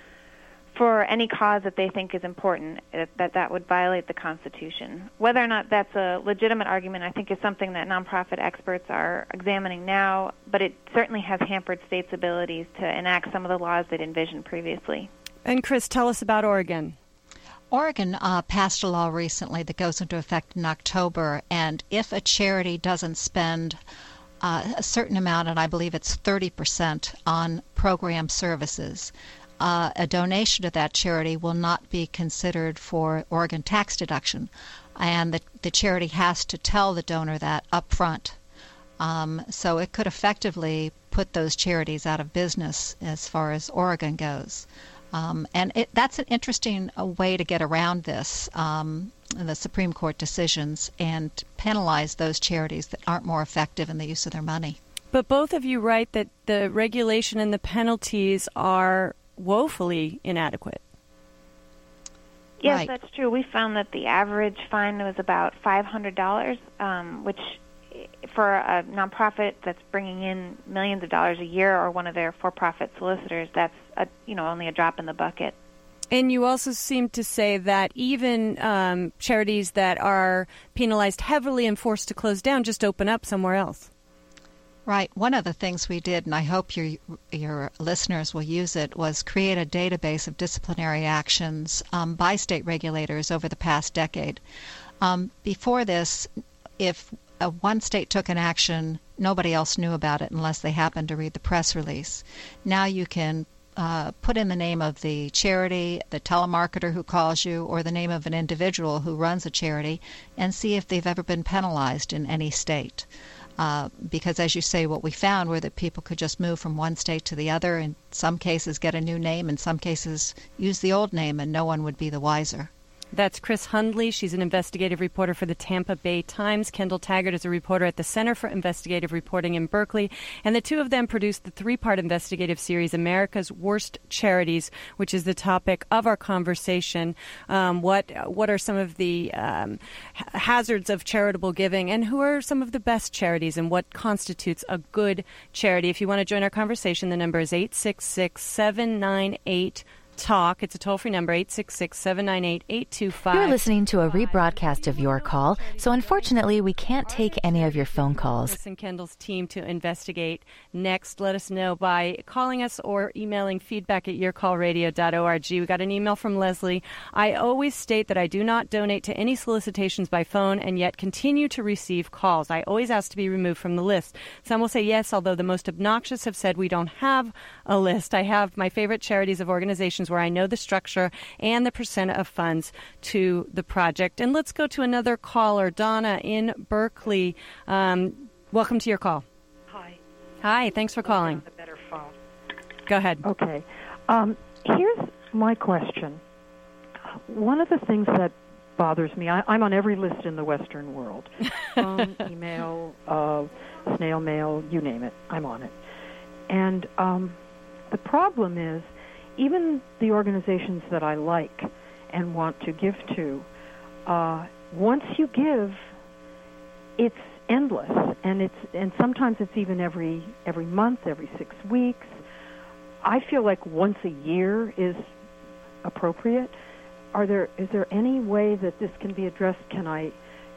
for any cause that they think is important, that would violate the Constitution. Whether or not that's a legitimate argument, I think, is something that nonprofit experts are examining now, but it certainly has hampered states' abilities to enact some of the laws they'd envisioned previously. And Chris, tell us about Oregon. Oregon passed a law recently that goes into effect in October, and if a charity doesn't spend a certain amount, and I believe it's 30%, on program services, a donation to that charity will not be considered for Oregon tax deduction, and the charity has to tell the donor that up front. So it could effectively put those charities out of business as far as Oregon goes. And that's an interesting way to get around this, the Supreme Court decisions, and penalize those charities that aren't more effective in the use of their money. But both of you write that the regulation and the penalties are woefully inadequate. Yes, Right. That's true. We found that the average fine was about $500, which for a nonprofit that's bringing in millions of dollars a year, or one of their for-profit solicitors, that's only a drop in the bucket. And you also seem to say that even charities that are penalized heavily and forced to close down just open up somewhere else. Right. One of the things we did, and I hope your listeners will use it, was create a database of disciplinary actions by state regulators over the past decade. Before this, if one state took an action, nobody else knew about it unless they happened to read the press release. Now you can put in the name of the charity, the telemarketer who calls you, or the name of an individual who runs a charity, and see if they've ever been penalized in any state. Because, as you say, what we found were that people could just move from one state to the other, in some cases get a new name, in some cases use the old name, and no one would be the wiser. That's Chris Hundley. She's an investigative reporter for the Tampa Bay Times. Kendall Taggart is a reporter at the Center for Investigative Reporting in Berkeley. And the two of them produced the three-part investigative series, America's Worst Charities, which is the topic of our conversation. What are some of the hazards of charitable giving, and who are some of the best charities, and what constitutes a good charity? If you want to join our conversation, the number is 866-798-TALK. It's a toll-free number, 866-798-8255. You're listening to a rebroadcast of your call, so unfortunately we can't take any of your phone calls. Chris and Kendall's team to investigate next. Let us know by calling us or emailing feedback@yourcallradio.org. We got an email from Leslie. I always state that I do not donate to any solicitations by phone and yet continue to receive calls. I always ask to be removed from the list. Some will say yes, although the most obnoxious have said we don't have a list. I have my favorite charities of organizations where I know the structure and the percent of funds to the project. And let's go to another caller, Donna in Berkeley. Welcome to your call. Hi. Hi, thanks for calling. A better phone. Go ahead. Okay. Here's my question. One of the things that bothers me, I'm on every list in the Western world. Phone, email, snail mail, you name it, I'm on it. And the problem is, even the organizations that I like and want to give to, once you give, it's endless, and sometimes it's even every month, every 6 weeks. I feel like once a year is appropriate. Is there any way that this can be addressed? Can I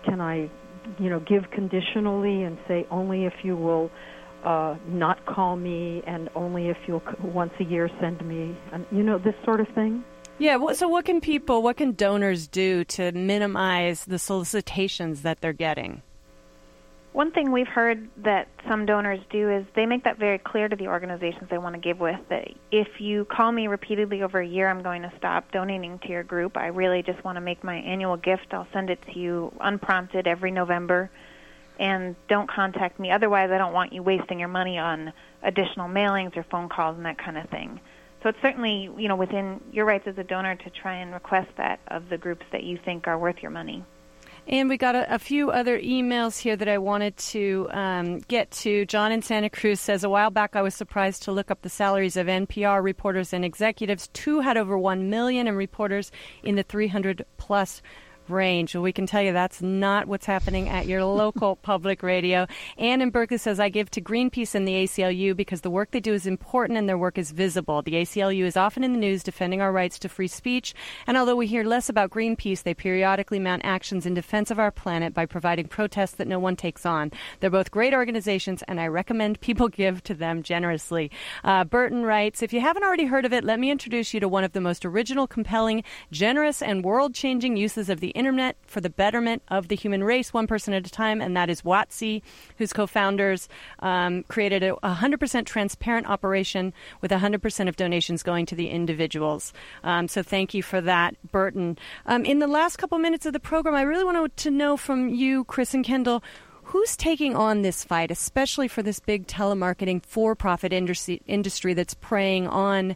give conditionally and say only if you will not call me, and only if you'll once a year send me, this sort of thing? Yeah, so what can donors do to minimize the solicitations that they're getting? One thing we've heard that some donors do is they make that very clear to the organizations they want to give with, that if you call me repeatedly over a year, I'm going to stop donating to your group. I really just want to make my annual gift. I'll send it to you unprompted every November. And don't contact me. Otherwise, I don't want you wasting your money on additional mailings or phone calls and that kind of thing. So it's certainly, within your rights as a donor to try and request that of the groups that you think are worth your money. And we got a few other emails here that I wanted to get to. John in Santa Cruz says, a while back I was surprised to look up the salaries of NPR reporters and executives. 2 had over $1 million, and reporters in the 300-plus range. Well, we can tell you that's not what's happening at your local public radio. Ann in Berkeley says, I give to Greenpeace and the ACLU because the work they do is important and their work is visible. The ACLU is often in the news defending our rights to free speech, and although we hear less about Greenpeace, they periodically mount actions in defense of our planet by providing protests that no one takes on. They're both great organizations, and I recommend people give to them generously. Burton writes, if you haven't already heard of it, let me introduce you to one of the most original, compelling, generous, and world-changing uses of the Internet for the betterment of the human race, one person at a time, and that is WOTC, whose co-founders created a 100% transparent operation with 100% of donations going to the individuals. So thank you for that, Burton. In the last couple minutes of the program, I really wanted to know from you, Chris and Kendall, who's taking on this fight, especially for this big telemarketing for-profit industry that's preying on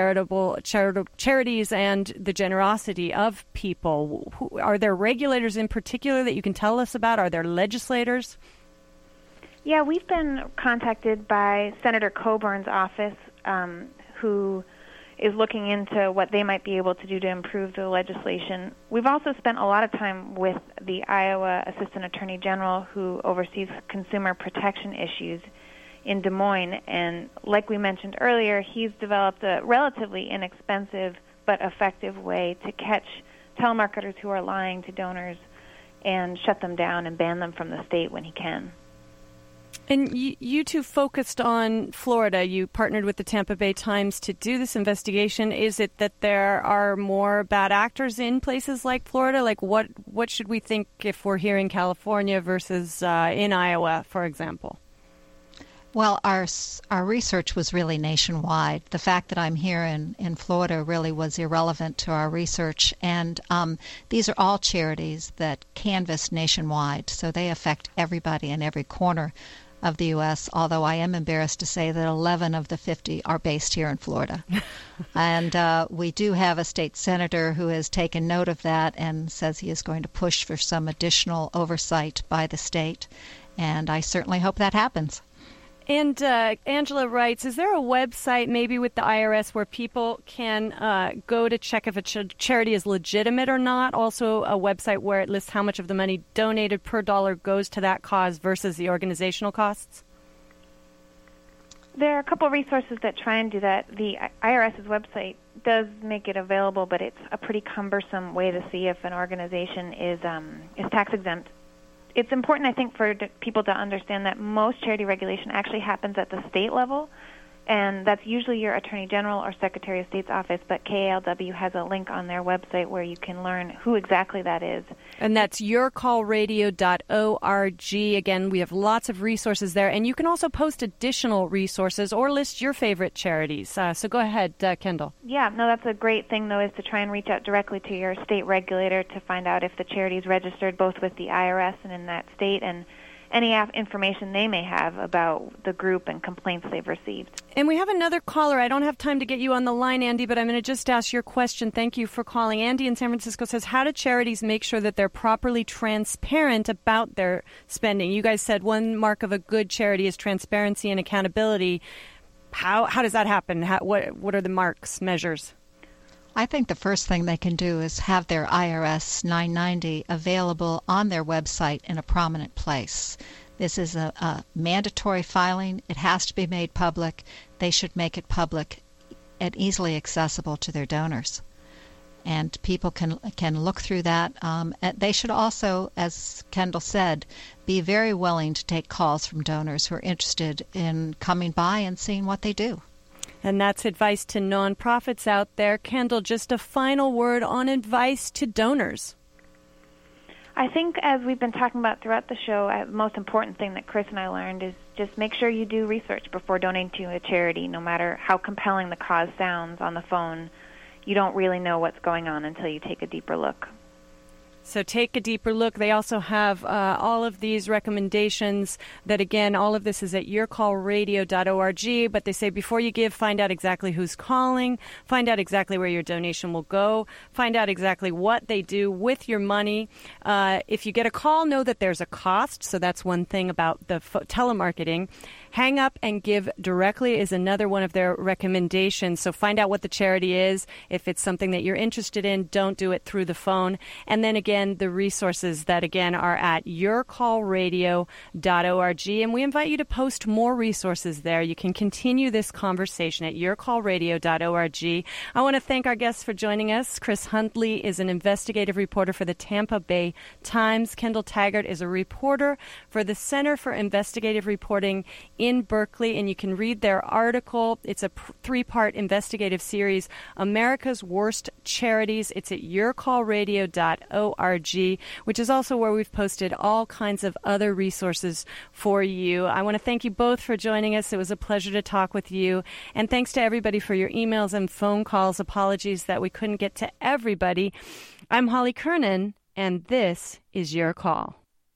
charities and the generosity of people? Are there regulators in particular that you can tell us about? Are there legislators? Yeah, we've been contacted by Senator Coburn's office, who is looking into what they might be able to do to improve the legislation. We've also spent a lot of time with the Iowa Assistant Attorney General, who oversees consumer protection issues in Des Moines. And like we mentioned earlier, he's developed a relatively inexpensive but effective way to catch telemarketers who are lying to donors and shut them down and ban them from the state when he can. And you two focused on Florida. You partnered with the Tampa Bay Times to do this investigation. Is it that there are more bad actors in places like Florida? Like what should we think if we're here in California versus in Iowa, for example? Well, our research was really nationwide. The fact that I'm here in Florida really was irrelevant to our research. And these are all charities that canvass nationwide, so they affect everybody in every corner of the U.S., although I am embarrassed to say that 11 of the 50 are based here in Florida. And we do have a state senator who has taken note of that and says he is going to push for some additional oversight by the state. And I certainly hope that happens. And Angela writes, is there a website maybe with the IRS where people can go to check if a charity is legitimate or not? Also a website where it lists how much of the money donated per dollar goes to that cause versus the organizational costs? There are a couple of resources that try and do that. The IRS's website does make it available, but it's a pretty cumbersome way to see if an organization is tax exempt. It's important, I think, for people to understand that most charity regulation actually happens at the state level, and that's usually your Attorney General or Secretary of State's office, but KALW has a link on their website where you can learn who exactly that is. And that's yourcallradio.org. Again, we have lots of resources there, and you can also post additional resources or list your favorite charities. So go ahead, Kendall. Yeah, no, that's a great thing, though, is to try and reach out directly to your state regulator to find out if the charity is registered both with the IRS and in that state, and any information they may have about the group and complaints they've received. And we have another caller. I don't have time to get you on the line, Andy, but I'm going to just ask your question. Thank you for calling. Andy in San Francisco says, how do charities make sure that they're properly transparent about their spending? You guys said one mark of a good charity is transparency and accountability. How does that happen? What are the marks, measures? I think the first thing they can do is have their IRS 990 available on their website in a prominent place. This is a mandatory filing. It has to be made public. They should make it public and easily accessible to their donors. And people can look through that. They should also, as Kendall said, be very willing to take calls from donors who are interested in coming by and seeing what they do. And that's advice to nonprofits out there. Kendall, just a final word on advice to donors. I think, as we've been talking about throughout the show, the most important thing that Chris and I learned is just make sure you do research before donating to a charity. No matter how compelling the cause sounds on the phone, you don't really know what's going on until you take a deeper look. So take a deeper look. They also have all of these recommendations that, again, all of this is at yourcallradio.org. But they say before you give, find out exactly who's calling, find out exactly where your donation will go, find out exactly what they do with your money. If you get a call, know that there's a cost. So that's one thing about the telemarketing. Hang up and give directly is another one of their recommendations. So find out what the charity is. If it's something that you're interested in, don't do it through the phone. And then again, the resources that again are at yourcallradio.org. And we invite you to post more resources there. You can continue this conversation at yourcallradio.org. I want to thank our guests for joining us. Chris Huntley is an investigative reporter for the Tampa Bay Times. Kendall Taggart is a reporter for the Center for Investigative Reporting in Berkeley, and you can read their article. It's a three-part investigative series, America's Worst Charities. It's at yourcallradio.org, which is also where we've posted all kinds of other resources for you. I want to thank you both for joining us. It was a pleasure to talk with you. And thanks to everybody for your emails and phone calls. Apologies that we couldn't get to everybody. I'm Holly Kernan, and this is Your Call.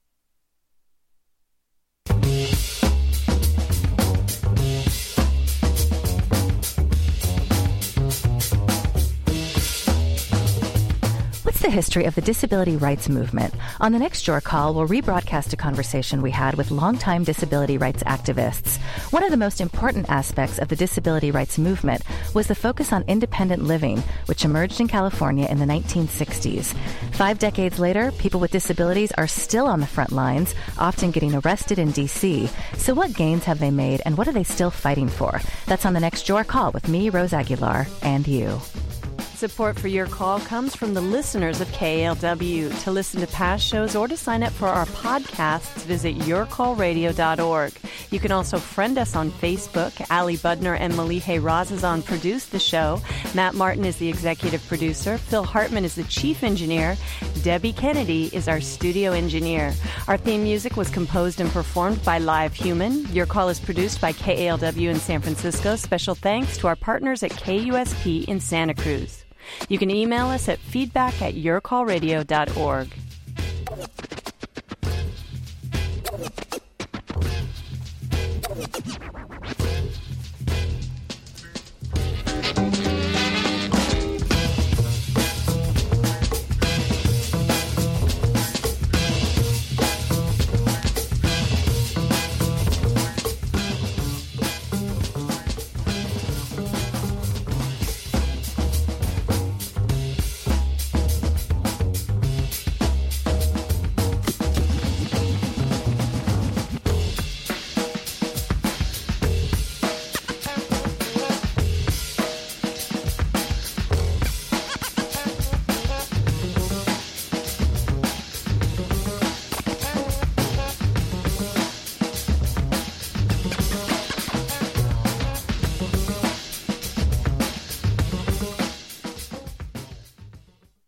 What's the history of the disability rights movement? On the next Your Call, we'll rebroadcast a conversation we had with longtime disability rights activists. One of the most important aspects of the disability rights movement was the focus on independent living, which emerged in California in the 1960s. 5 decades later, people with disabilities are still on the front lines, often getting arrested in D.C. So what gains have they made, and what are they still fighting for? That's on the next Your Call with me, Rose Aguilar, and you. Support for Your Call comes from the listeners of KALW. To listen to past shows or to sign up for our podcasts, visit yourcallradio.org. You can also friend us on Facebook. Ali Budner and Malihe Razazan produce the show. Matt Martin is the executive producer. Phil Hartman is the chief engineer. Debbie Kennedy is our studio engineer. Our theme music was composed and performed by Live Human. Your Call is produced by KALW in San Francisco. Special thanks to our partners at KUSP in Santa Cruz. You can email us at feedback@yourcallradio.org.